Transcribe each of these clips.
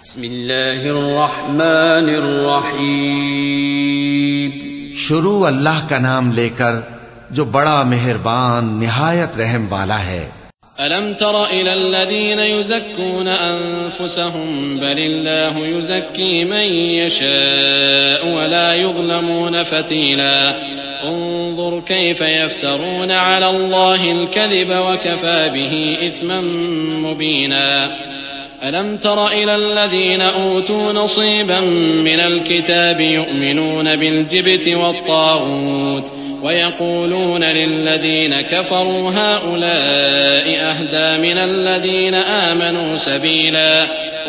بسم اللہ الرحمن الرحیم. شروع اللہ کا نام لے کر جو بڑا مہربان نہایت رحم والا ہے. ألم تر إلى الذين يزكون أنفسهم بل الله يزكي من يشاء ولا يظلمون فتيلا انظر كيف يفترون على الله الكذب وكفى به إثما مبينا. ألم تر إلى الذين أوتوا نصيبا من الكتاب يؤمنون بالجبت والطاغوت ويقولون للذين كفروا هؤلاء أهدى من الذين آمنوا سبيلا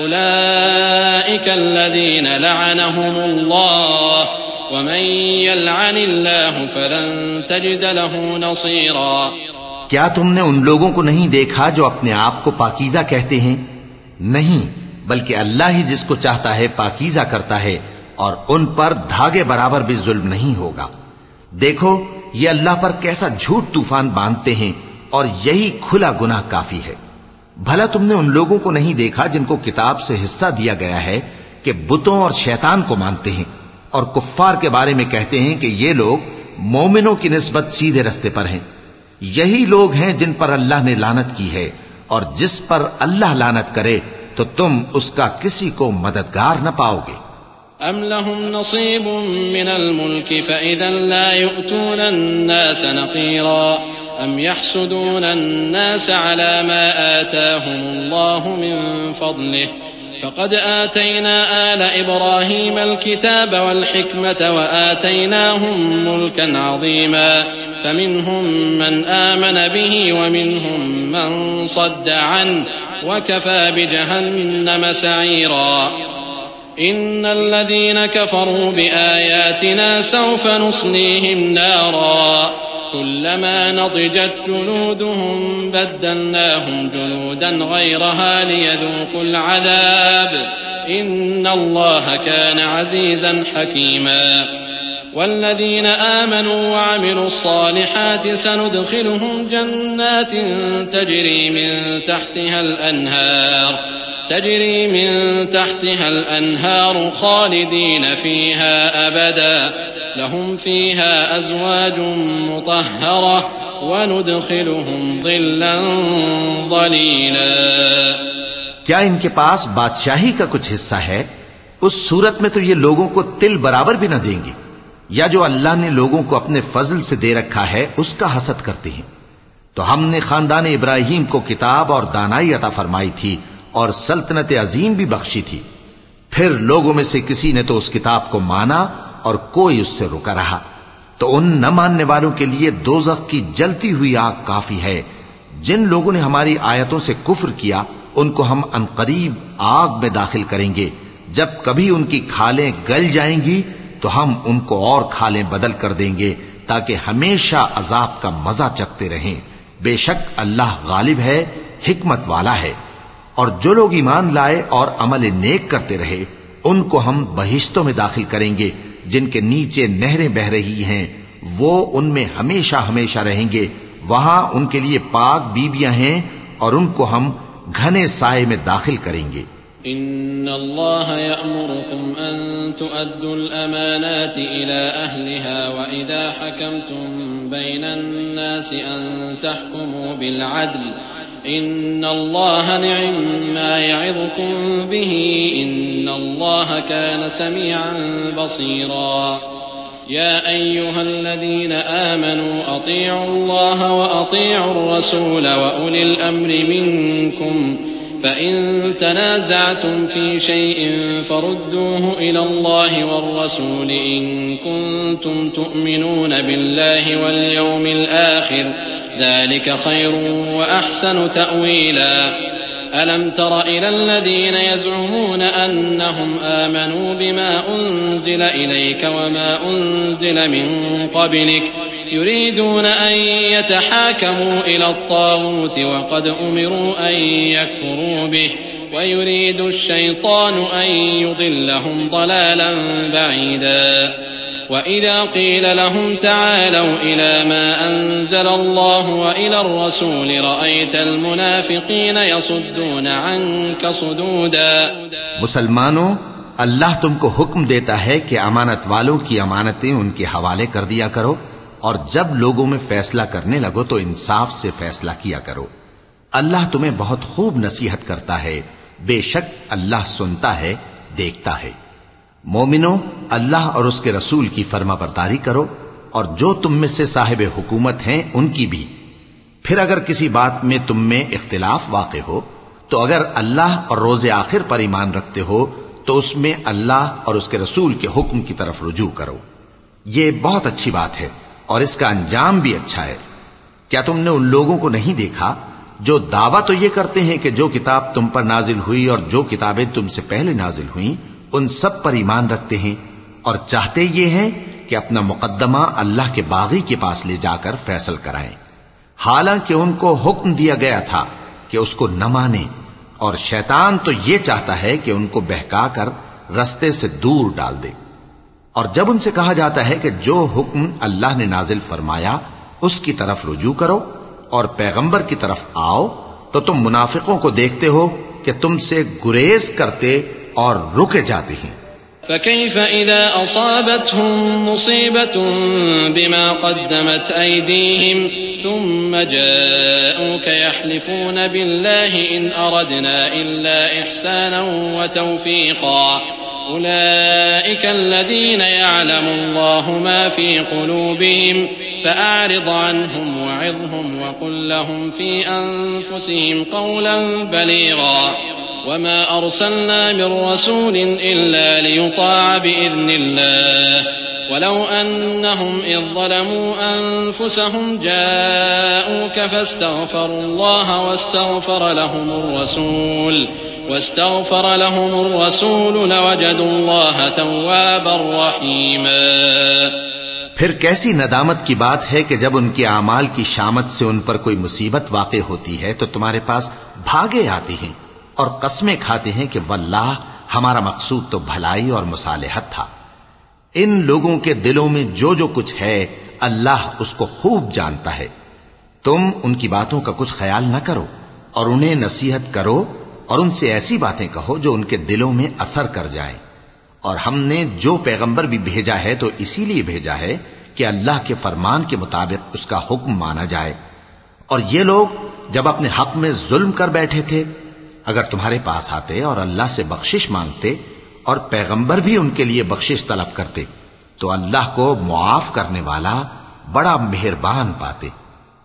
أولئك الذين لعنهم الله ومن يلعن الله فلن تجد له نصيرا. کیا تم نے ان لوگوں کو نہیں دیکھا جو اپنے آپ کو پاکیزہ کہتے ہیں؟ نہیں، بلکہ اللہ ہی جس کو چاہتا ہے پاکیزہ کرتا ہے، اور ان پر دھاگے برابر بھی ظلم نہیں ہوگا. دیکھو یہ اللہ پر کیسا جھوٹ طوفان باندھتے ہیں، اور یہی کھلا گناہ کافی ہے. بھلا تم نے ان لوگوں کو نہیں دیکھا جن کو کتاب سے حصہ دیا گیا ہے کہ بتوں اور شیطان کو مانتے ہیں، اور کفار کے بارے میں کہتے ہیں کہ یہ لوگ مومنوں کی نسبت سیدھے رستے پر ہیں. یہی لوگ ہیں جن پر اللہ نے لعنت کی ہے، اور جس پر اللہ لعنت کرے تو تم اس کا کسی کو مددگار نہ پاؤ گے. أم لهم نصيب من الملك فإذا لا يؤتون الناس نقيرا أم يحسدون الناس على ما آتاهم الله من فضله فقد آتينا آل إبراهيم الكتاب والحكمة وآتيناهم ملكا عظيما فمنهم من آمن به ومنهم من صد عنه وكفى بجهنم سعيرا. إن الذين كفروا بآياتنا سوف نصليهم نارا كلما نضجت جلودهم بدلناهم جلودا غيرها ليذوقوا العذاب إن الله كان عزيزا حكيما. والذين آمنوا وعملوا الصالحات سندخلهم جنات تجري من تحتها الأنهار خالدين فيها أبدا لهم فيها أزواج مطهرة وندخلهم ظلا ظليلا. کیا ان کے پاس بادشاہی کا کچھ حصہ ہے؟ اس صورت میں تو یہ لوگوں کو تل برابر بھی نہ دیں گے. یا جو اللہ نے لوگوں کو اپنے فضل سے دے رکھا ہے اس کا حسد کرتے ہیں. تو ہم نے خاندان ابراہیم کو کتاب اور دانائی عطا فرمائی تھی اور سلطنت عظیم بھی بخشی تھی. پھر لوگوں میں سے کسی نے تو اس کتاب کو مانا اور کوئی اس سے رکا رہا. تو ان نہ ماننے والوں کے لیے دوزخ کی جلتی ہوئی آگ کافی ہے. جن لوگوں نے ہماری آیتوں سے کفر کیا ان کو ہم عنقریب آگ میں داخل کریں گے. جب کبھی ان کی کھالیں گل جائیں گی تو ہم ان کو اور کھالیں بدل کر دیں گے تاکہ ہمیشہ عذاب کا مزہ چکھتے رہیں. بے شک اللہ غالب ہے، حکمت والا ہے. اور جو لوگ ایمان لائے اور عمل نیک کرتے رہے ان کو ہم بہشتوں میں داخل کریں گے جن کے نیچے نہریں بہ رہی ہیں. وہ ان میں ہمیشہ ہمیشہ رہیں گے. وہاں ان کے لیے پاک بیویاں ہیں اور ان کو ہم گھنے سائے میں داخل کریں گے. إن الله يأمركم أن تؤدوا الأمانات إلى أهلها وإذا حكمتم بين الناس أن تحكموا بالعدل إن الله نعم ما يعظكم به إن الله كان سميعا بصيرا. يا أيها الذين آمنوا أطيعوا الله وأطيعوا الرسول وأولي الأمر منكم فإن تنازعتم في شيء فردوه إلى الله والرسول إن كنتم تؤمنون بالله واليوم الآخر ذلك خير وأحسن تأويلا. ألم تر إلى الذين يزعمون أنهم آمنوا بما أنزل إليك وما أنزل من قبلك يريدون أن يتحاكموا إلى الطاغوت وقد أمروا أن يكفروا به ويريد الشيطان أن يضلهم ضلالا بعيدا. وإذا قيل لهم تعالوا إلى ما أنزل الله وإلى الرسول رأيت المنافقين يصدون عنك صدودا مسلمانوں، اللہ تم کو حکم دیتا ہے کہ امانت والوں کی امانتیں ان کے حوالے کر دیا کرو، اور جب لوگوں میں فیصلہ کرنے لگو تو انصاف سے فیصلہ کیا کرو۔ اللہ تمہیں بہت خوب نصیحت کرتا ہے، بے شک اللہ سنتا ہے، دیکھتا ہے۔ مومنو، اللہ اور اس کے رسول کی فرما برداری کرو، اور جو تم میں سے صاحب حکومت ہیں ان کی بھی۔ پھر اگر کسی بات میں تم میں اختلاف واقع ہو تو اگر اللہ اور روز آخر پر ایمان رکھتے ہو تو اس میں اللہ اور اس کے رسول کے حکم کی طرف رجوع کرو۔ یہ بہت اچھی بات ہے اور اس کا انجام بھی اچھا ہے۔ کیا تم نے ان لوگوں کو نہیں دیکھا جو دعویٰ تو یہ کرتے ہیں کہ جو کتاب تم پر نازل ہوئی اور جو کتابیں تم سے پہلے نازل ہوئیں ان سب پر ایمان رکھتے ہیں، اور چاہتے یہ ہیں کہ اپنا مقدمہ اللہ کے باغی کے پاس لے جا کر فیصل کرائیں، حالانکہ ان کو حکم دیا گیا تھا کہ اس کو نہ مانیں، اور شیطان تو یہ چاہتا ہے کہ ان کو بہکا کر رستے سے دور ڈال دے۔ اور جب ان سے کہا جاتا ہے کہ جو حکم اللہ نے نازل فرمایا اس کی طرف رجوع کرو اور پیغمبر کی طرف آؤ، تو تم منافقوں کو دیکھتے ہو کہ تم سے گریز کرتے اور رکے جاتے ہیں۔ فكيف إذا أصابتهم مصيبة بما قدمت أيديهم ثم جاءوك يحلفون بالله إن أردنا إلا إحسانا وتوفيقا أولئك الذين يعلم الله ما في قلوبهم فأعرض عنهم وعظهم وقل لهم في أنفسهم قولا بليغا وما أرسلنا من رسول إلا ليطاع بإذن الله ولو أنهم إذ ظلموا أنفسهم جاءوك فاستغفروا الله واستغفر لهم الرسول لوجدوا الله توابا رحيما۔ پھر کیسی ندامت کی بات ہے کہ جب ان کے اعمال کی شامت سے ان پر کوئی مصیبت واقع ہوتی ہے تو تمہارے پاس بھاگے آتے ہیں اور قسمیں کھاتے ہیں کہ واللہ ہمارا مقصود تو بھلائی اور مصالحت تھا۔ ان لوگوں کے دلوں میں جو جو کچھ ہے اللہ اس کو خوب جانتا ہے۔ تم ان کی باتوں کا کچھ خیال نہ کرو اور انہیں نصیحت کرو اور ان سے ایسی باتیں کہو جو ان کے دلوں میں اثر کر جائیں۔ اور ہم نے جو پیغمبر بھی بھیجا ہے تو اسی لیے بھیجا ہے کہ اللہ کے فرمان کے مطابق اس کا حکم مانا جائے۔ اور یہ لوگ جب اپنے حق میں ظلم کر بیٹھے تھے، اگر تمہارے پاس آتے اور اللہ سے بخشش مانگتے اور پیغمبر بھی ان کے لیے بخشش طلب کرتے تو اللہ کو معاف کرنے والا بڑا مہربان پاتے۔